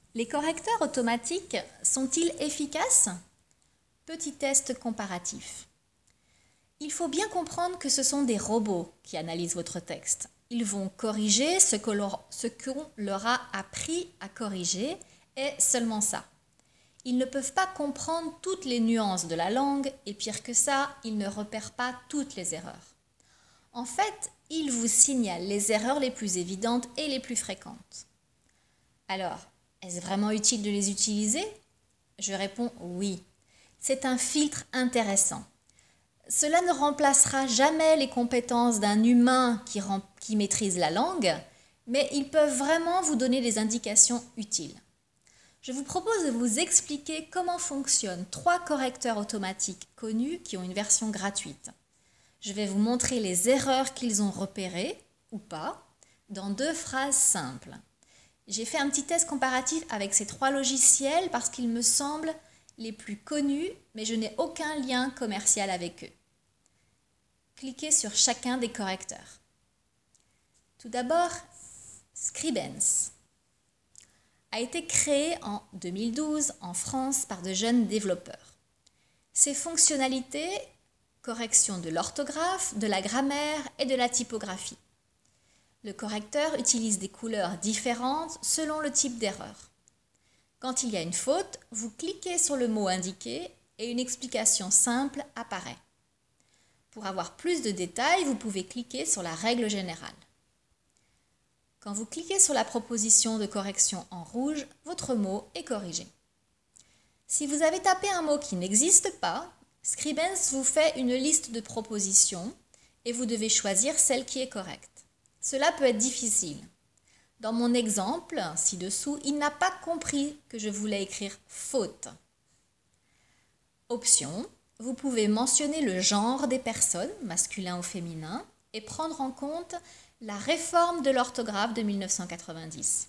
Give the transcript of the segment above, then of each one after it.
Les correcteurs automatiques sont-ils efficaces? Petit test comparatif. Il faut bien comprendre que ce sont des robots qui analysent votre texte. Ils vont corriger ce qu'on leur a appris à corriger et seulement ça. Ils ne peuvent pas comprendre toutes les nuances de la langue et pire que ça, ils ne repèrent pas toutes les erreurs. En fait, ils vous signalent les erreurs les plus évidentes et les plus fréquentes. Alors, est-ce vraiment utile de les utiliser? Je réponds oui. C'est un filtre intéressant. Cela ne remplacera jamais les compétences d'un humain qui maîtrise la langue, mais ils peuvent vraiment vous donner des indications utiles. Je vous propose de vous expliquer comment fonctionnent 3 correcteurs automatiques connus qui ont une version gratuite. Je vais vous montrer les erreurs qu'ils ont repérées, ou pas, dans 2 phrases simples. J'ai fait un petit test comparatif avec ces 3 logiciels parce qu'ils me semblent les plus connus, mais je n'ai aucun lien commercial avec eux. Cliquez sur chacun des correcteurs. Tout d'abord, Scribens a été créé en 2012 en France par de jeunes développeurs. Ses fonctionnalités, correction de l'orthographe, de la grammaire et de la typographie. Le correcteur utilise des couleurs différentes selon le type d'erreur. Quand il y a une faute, vous cliquez sur le mot indiqué et une explication simple apparaît. Pour avoir plus de détails, vous pouvez cliquer sur la règle générale. Quand vous cliquez sur la proposition de correction en rouge, votre mot est corrigé. Si vous avez tapé un mot qui n'existe pas, Scribens vous fait une liste de propositions et vous devez choisir celle qui est correcte. Cela peut être difficile. Dans mon exemple, ci-dessous, il n'a pas compris que je voulais écrire faute. Option, vous pouvez mentionner le genre des personnes, masculin ou féminin, et prendre en compte la réforme de l'orthographe de 1990.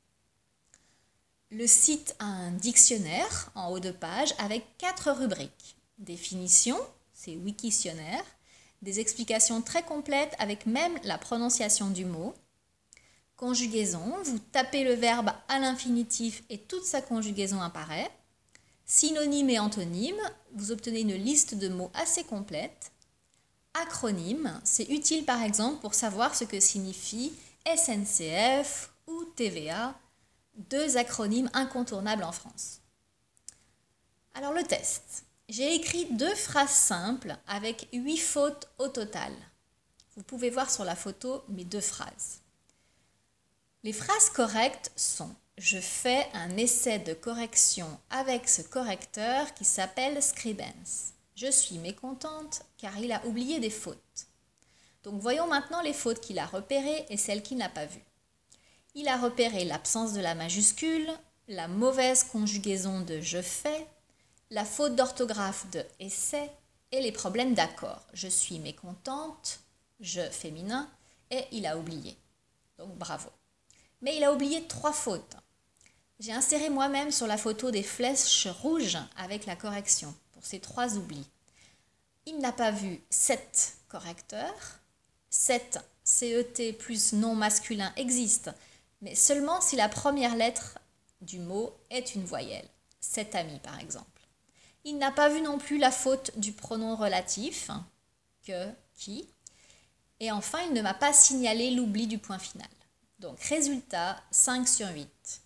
Le site a un dictionnaire en haut de page avec 4 rubriques. Définition, c'est Wikitionnaire, des explications très complètes avec même la prononciation du mot. Conjugaison, vous tapez le verbe à l'infinitif et toute sa conjugaison apparaît. Synonyme et antonyme, vous obtenez une liste de mots assez complète. Acronyme, c'est utile par exemple pour savoir ce que signifie SNCF ou TVA, 2 acronymes incontournables en France. Alors le test. J'ai écrit 2 phrases simples avec 8 fautes au total. Vous pouvez voir sur la photo mes 2 phrases. Les phrases correctes sont « Je fais un essai de correction avec ce correcteur qui s'appelle Scribens. Je suis mécontente car il a oublié des fautes. » Donc voyons maintenant les fautes qu'il a repérées et celles qu'il n'a pas vues. Il a repéré l'absence de la majuscule, la mauvaise conjugaison de « je fais », la faute d'orthographe de « essai » et les problèmes d'accord. Je suis mécontente, je féminin, et il a oublié. Donc bravo. Mais il a oublié 3 fautes. J'ai inséré moi-même sur la photo des flèches rouges avec la correction pour ces 3 oublis. Il n'a pas vu 7 correcteurs. 7 CET plus nom masculin existe, mais seulement si la première lettre du mot est une voyelle. 7 amis par exemple. Il n'a pas vu non plus la faute du pronom relatif, que, qui. Et enfin, il ne m'a pas signalé l'oubli du point final. Donc, résultat, 5 sur 8.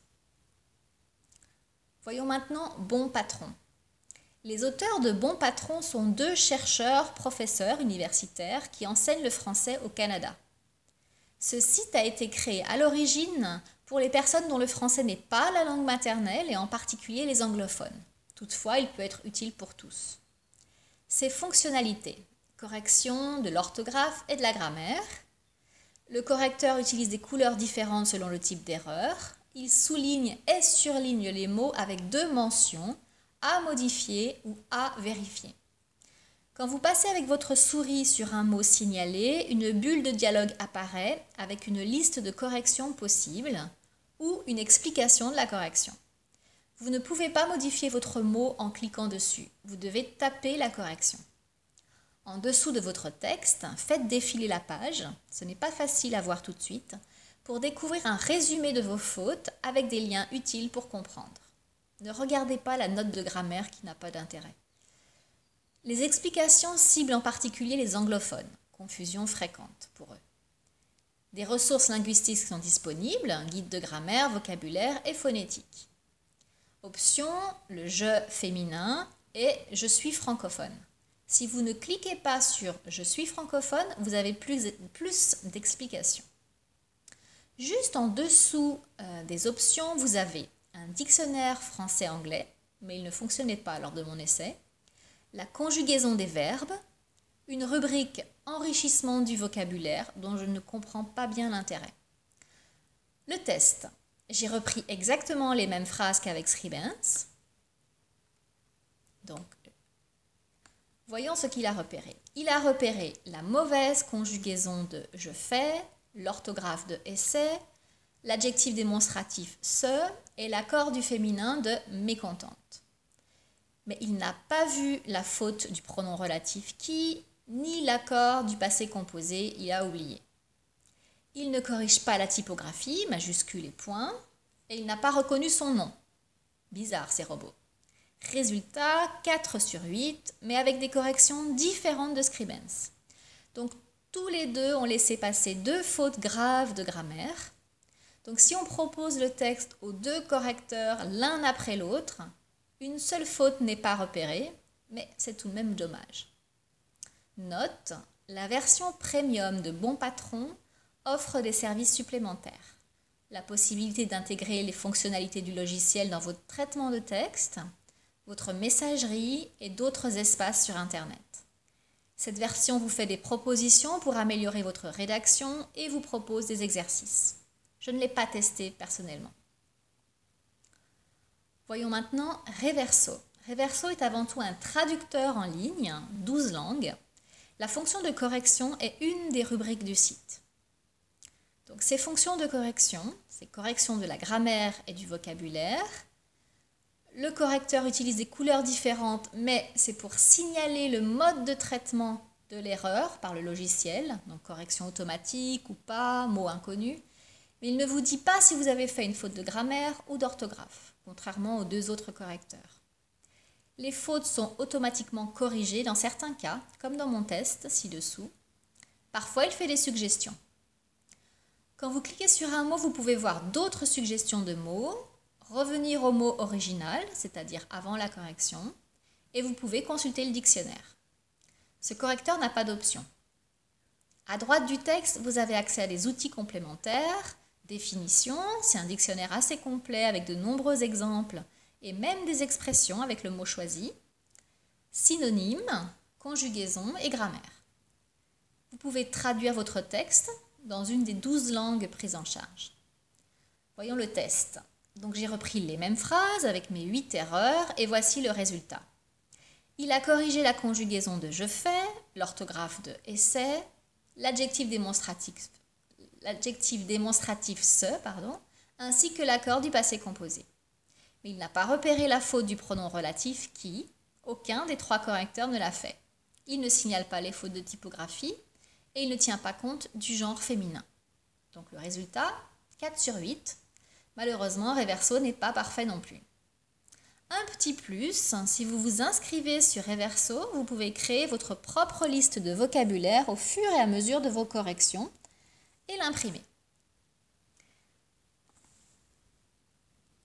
Voyons maintenant Bon Patron. Les auteurs de Bon Patron sont 2 chercheurs, professeurs universitaires qui enseignent le français au Canada. Ce site a été créé à l'origine pour les personnes dont le français n'est pas la langue maternelle et en particulier les anglophones. Toutefois, il peut être utile pour tous. Ses fonctionnalités, correction de l'orthographe et de la grammaire. Le correcteur utilise des couleurs différentes selon le type d'erreur. Il souligne et surligne les mots avec 2 mentions, à modifier ou à vérifier. Quand vous passez avec votre souris sur un mot signalé, une bulle de dialogue apparaît avec une liste de corrections possibles ou une explication de la correction. Vous ne pouvez pas modifier votre mot en cliquant dessus. Vous devez taper la correction. En dessous de votre texte, faites défiler la page. Ce n'est pas facile à voir tout de suite. pour découvrir un résumé de vos fautes avec des liens utiles pour comprendre. Ne regardez pas la note de grammaire qui n'a pas d'intérêt. Les explications ciblent en particulier les anglophones, confusion fréquente pour eux. Des ressources linguistiques sont disponibles, un guide de grammaire, vocabulaire et phonétique. Option, le je féminin et je suis francophone. Si vous ne cliquez pas sur je suis francophone, vous avez plus d'explications. Juste en dessous des options, vous avez un dictionnaire français-anglais, mais il ne fonctionnait pas lors de mon essai, la conjugaison des verbes, une rubrique enrichissement du vocabulaire dont je ne comprends pas bien l'intérêt. Le test. J'ai repris exactement les mêmes phrases qu'avec Scribens. Donc, voyons ce qu'il a repéré. Il a repéré la mauvaise conjugaison de je fais, l'orthographe de essaie, l'adjectif démonstratif se et l'accord du féminin de mécontente. Mais il n'a pas vu la faute du pronom relatif qui, ni l'accord du passé composé, il a oublié. Il ne corrige pas la typographie, majuscules et points, et il n'a pas reconnu son nom. Bizarre ces robots. Résultat, 4 sur 8, mais avec des corrections différentes de Scribens. Donc tous les deux ont laissé passer 2 fautes graves de grammaire. Donc si on propose le texte aux 2 correcteurs l'un après l'autre, une seule faute n'est pas repérée, mais c'est tout de même dommage. Note, la version premium de Bon Patron offre des services supplémentaires. La possibilité d'intégrer les fonctionnalités du logiciel dans votre traitement de texte, votre messagerie et d'autres espaces sur Internet. Cette version vous fait des propositions pour améliorer votre rédaction et vous propose des exercices. Je ne l'ai pas testé personnellement. Voyons maintenant Reverso. Reverso est avant tout un traducteur en ligne, 12 langues. La fonction de correction est une des rubriques du site. Donc ces fonctions de correction, c'est correction de la grammaire et du vocabulaire. Le correcteur utilise des couleurs différentes, mais c'est pour signaler le mode de traitement de l'erreur par le logiciel, donc correction automatique ou pas, mot inconnu. Mais il ne vous dit pas si vous avez fait une faute de grammaire ou d'orthographe, contrairement aux 2 autres correcteurs. Les fautes sont automatiquement corrigées dans certains cas, comme dans mon test ci-dessous. Parfois, il fait des suggestions. Quand vous cliquez sur un mot, vous pouvez voir d'autres suggestions de mots, revenir au mot original, c'est-à-dire avant la correction, et vous pouvez consulter le dictionnaire. Ce correcteur n'a pas d'option. À droite du texte, vous avez accès à des outils complémentaires, définitions, c'est un dictionnaire assez complet avec de nombreux exemples et même des expressions avec le mot choisi, synonymes, conjugaison et grammaire. Vous pouvez traduire votre texte dans une des 12 langues prises en charge. Voyons le test. Donc j'ai repris les mêmes phrases avec mes 8 erreurs et voici le résultat. Il a corrigé la conjugaison de je fais, l'orthographe de essaie, l'adjectif démonstratif se, ainsi que l'accord du passé composé. Mais il n'a pas repéré la faute du pronom relatif qui, aucun des 3 correcteurs ne l'a fait. Il ne signale pas les fautes de typographie et il ne tient pas compte du genre féminin. Donc le résultat, 4 sur 8. Malheureusement, Reverso n'est pas parfait non plus. Un petit plus, si vous vous inscrivez sur Reverso, vous pouvez créer votre propre liste de vocabulaire au fur et à mesure de vos corrections et l'imprimer.